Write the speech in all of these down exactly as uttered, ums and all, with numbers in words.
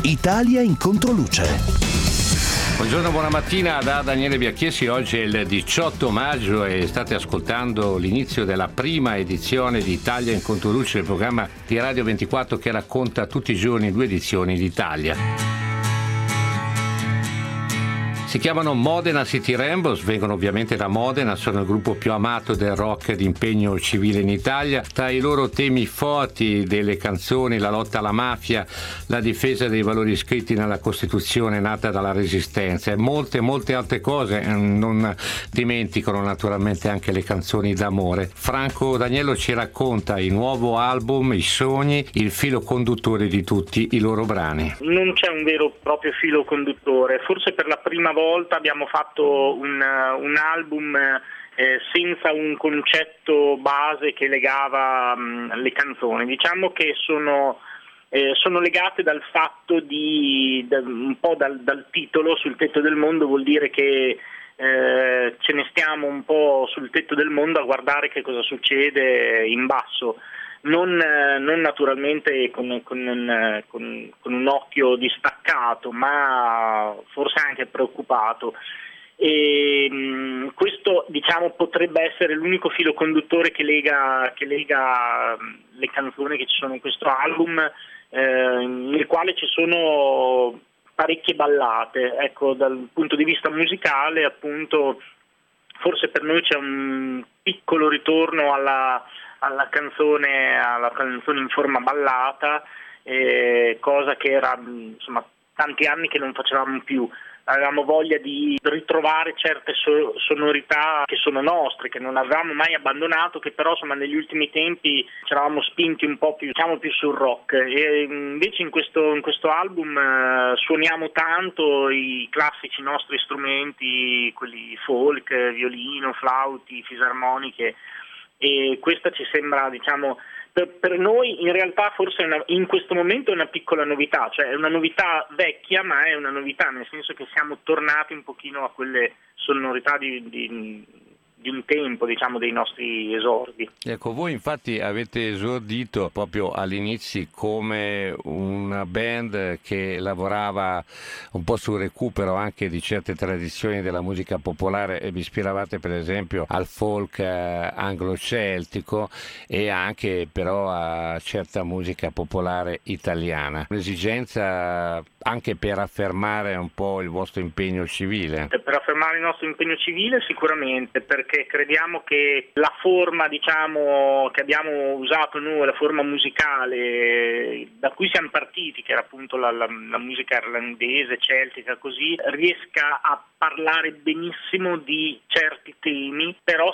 Italia in controluce. Buongiorno, buona mattina da Daniele Biacchiesi. Oggi è il diciotto maggio e state ascoltando l'inizio della prima edizione di Italia in controluce, il programma di Radio ventiquattro che racconta tutti i giorni due edizioni d'Italia. Si chiamano Modena City Rainbows, vengono ovviamente da Modena, sono il gruppo più amato del rock di impegno civile in Italia. Tra i loro temi forti delle canzoni, la lotta alla mafia, la difesa dei valori scritti nella Costituzione nata dalla Resistenza e molte molte altre cose. Non dimenticano naturalmente anche le canzoni d'amore. Franco D'Agnello ci racconta il nuovo album, i sogni, il filo conduttore di tutti i loro brani. Non c'è un vero e proprio filo conduttore, forse per la prima volta volta abbiamo fatto un, un album eh, senza un concetto base che legava mh, le canzoni. Diciamo che sono, eh, sono legate dal fatto di, da, un po' dal, dal titolo, Sul tetto del mondo, vuol dire che eh, ce ne stiamo un po' sul tetto del mondo a guardare che cosa succede in basso. Non, non naturalmente con, con, un, con, con un occhio distaccato, ma forse anche preoccupato. E, mh, questo diciamo potrebbe essere l'unico filo conduttore che lega, che lega le canzoni che ci sono in questo album, eh, nel quale ci sono parecchie ballate. Ecco, dal punto di vista musicale, appunto, forse per noi c'è un piccolo ritorno alla alla canzone alla canzone in forma ballata, eh, cosa che era insomma tanti anni che non facevamo più. Avevamo voglia di ritrovare certe so- sonorità che sono nostre, che non avevamo mai abbandonato, che però insomma negli ultimi tempi ci eravamo spinti un po' più, diciamo, più sul rock, e invece in questo, in questo album eh, suoniamo tanto i classici nostri strumenti, quelli folk, violino, flauti, fisarmoniche. E questa ci sembra, diciamo, per, per noi in realtà forse è una, in questo momento è una piccola novità, cioè è una novità vecchia, ma è una novità nel senso che siamo tornati un pochino a quelle sonorità di, di, di un tempo, diciamo, dei nostri esordi. Ecco, voi infatti avete esordito proprio all'inizio come una band che lavorava un po' sul recupero anche di certe tradizioni della musica popolare e vi ispiravate per esempio al folk eh, anglo-celtico e anche però a certa musica popolare italiana. Un'esigenza anche per affermare un po' il vostro impegno civile? Per affermare il nostro impegno civile sicuramente, perché crediamo che la forma, diciamo, che abbiamo usato noi, la forma musicale da cui siamo partiti, che era appunto la, la, la musica irlandese, celtica, così, riesca a parlare benissimo di certi temi, però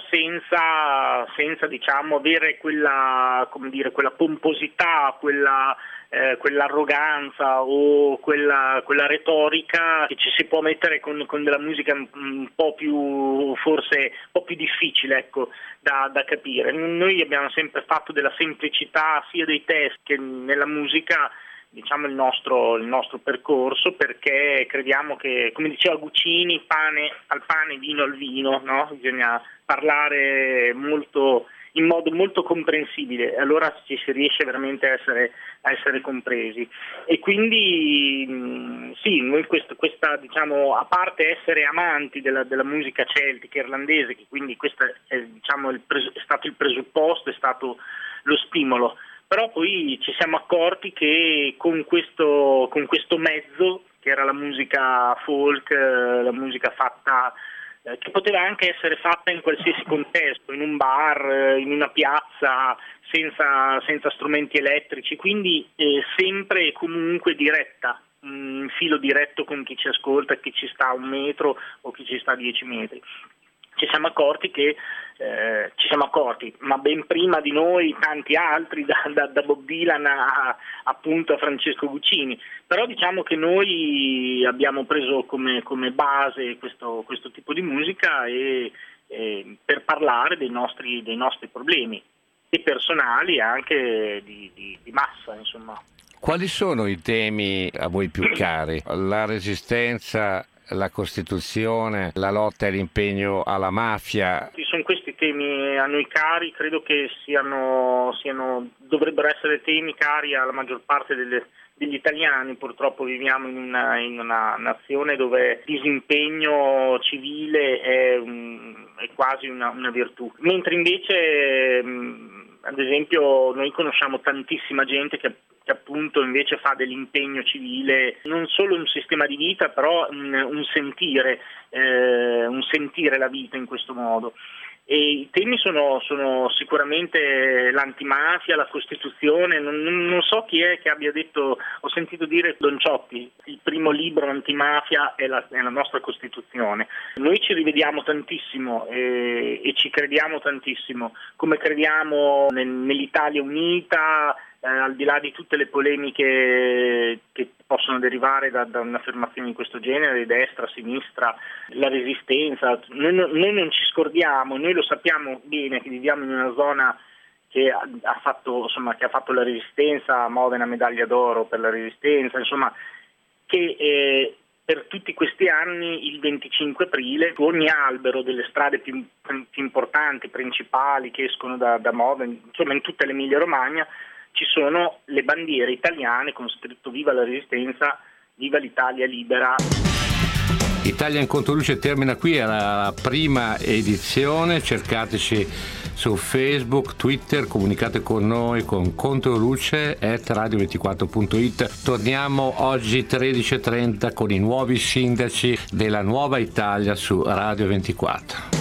senza, senza diciamo, avere quella, come dire, quella pomposità, quella Eh, quell'arroganza o quella, quella retorica che ci si può mettere con, con della musica un, un po' più, forse un po' più difficile, ecco, da, da capire. Noi abbiamo sempre fatto della semplicità sia dei testi che nella musica, diciamo, il nostro, il nostro percorso, perché crediamo che, come diceva Guccini, pane al pane, vino al vino, no? Bisogna parlare molto in modo molto comprensibile, allora ci si riesce veramente a essere, a essere compresi. E quindi mh, sì, noi questo, questa, diciamo, a parte essere amanti della, della musica celtica irlandese, che quindi questo è, diciamo, il pres- è stato il presupposto, è stato lo stimolo, però poi ci siamo accorti che con questo, con questo mezzo, che era la musica folk, la musica fatta, che poteva anche essere fatta in qualsiasi contesto, in un bar, in una piazza, senza, senza strumenti elettrici, quindi eh, sempre e comunque diretta, un filo diretto con chi ci ascolta, chi ci sta a un metro o chi ci sta a dieci metri. Ci siamo accorti che, eh, ci siamo accorti, ma ben prima di noi tanti altri, da, da, da Bob Dylan a, appunto a Francesco Guccini, però diciamo che noi abbiamo preso come, come base questo, questo tipo di musica e, e per parlare dei nostri, dei nostri problemi, e personali e anche di, di, di massa, insomma. Quali sono i temi a voi più cari? La resistenza la Costituzione, la lotta e l'impegno alla mafia. Sono questi temi a noi cari, credo che siano, siano dovrebbero essere temi cari alla maggior parte delle, degli italiani. Purtroppo viviamo in una, in una nazione dove il disimpegno civile è, un, è quasi una, una virtù, mentre invece mh, ad esempio noi conosciamo tantissima gente che che appunto invece fa dell'impegno civile non solo un sistema di vita, però un, un sentire, eh, un sentire la vita in questo modo. E i temi sono, sono sicuramente l'antimafia, la Costituzione. Non, non so chi è che abbia detto, ho sentito dire Don Ciotti, il primo libro antimafia è la, è la nostra Costituzione. Noi ci rivediamo tantissimo e, e ci crediamo tantissimo, come crediamo nel, nell'Italia unita, eh, al di là di tutte le polemiche che possono derivare da, da un'affermazione di questo genere, di destra, sinistra, la resistenza. Noi, noi non ci scordiamo, noi lo sappiamo bene che viviamo in una zona che ha, ha fatto, insomma, che ha fatto la resistenza, Modena medaglia d'oro per la resistenza, insomma, che eh, per tutti questi anni il venticinque aprile su ogni albero delle strade più, più importanti, principali, che escono da, da Modena, insomma in tutta l'Emilia Romagna, ci sono le bandiere italiane con scritto Viva la Resistenza, Viva l'Italia libera. Italia in Controluce termina qui, è la prima edizione, cercateci su Facebook, Twitter, comunicate con noi con controluce chiocciola radio ventiquattro punto it. Torniamo oggi tredici e trenta con i nuovi sindaci della Nuova Italia su Radio ventiquattro.